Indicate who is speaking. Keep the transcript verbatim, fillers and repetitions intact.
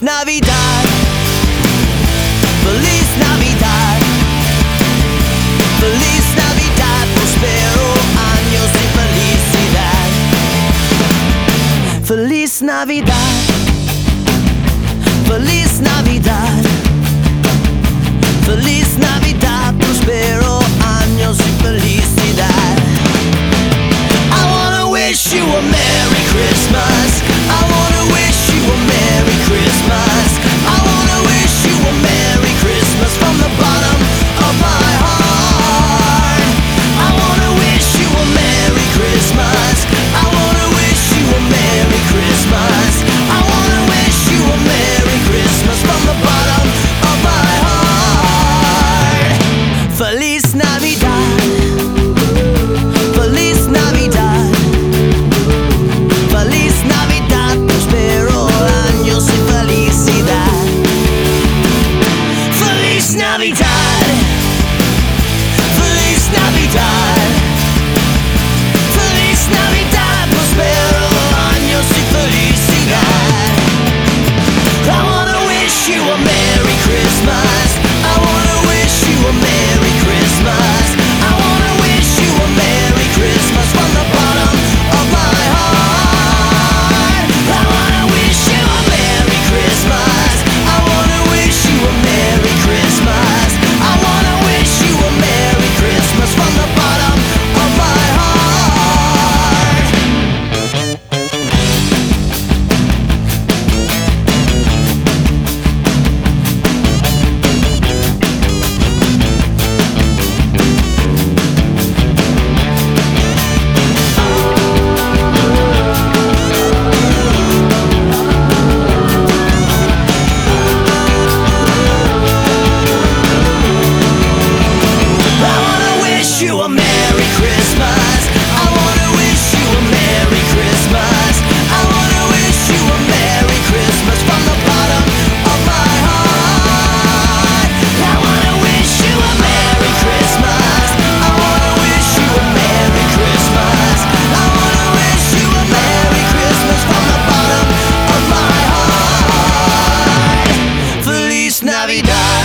Speaker 1: Navidad, Feliz Navidad, Feliz Navidad, prospero años y felicidad. Feliz Navidad, Feliz Navidad, Feliz Navidad, prospero años y felicidad. I wanna wish you a Merry Christmas. I wanna wish you a Merry Christmas. I wanna wish you a Merry Christmas from the bottom of my heart. I wanna wish you a Merry Christmas. I wanna wish you a Merry Christmas. I wanna wish you a Merry Christmas from the bottom of my heart. Feliz Navidad, Feliz Navidad, Feliz Navidad, prospero años y felicidad. Feliz Navidad, Feliz Navidad, Feliz Navidad, prospero años y felicidad. I wanna wish you a Merry Christmas. I wanna wish you a Merry Christmas. I wanna wish you a Merry Christmas from the bottom of my heart. I wanna wish you a Merry Christmas. I wanna wish you a Merry Christmas. I wanna wish you a Merry Christmas from the bottom of my heart. I wanna wish you a Merry Christmas. I wanna wish you a Merry Christmas. I wanna wish you a Merry Christmas from the bottom of my heart. I wanna wish you a Merry Christmas. I wanna wish you a Merry Christmas. I wanna wish you a Merry Christmas from the bottom of my heart. Feliz Navidad.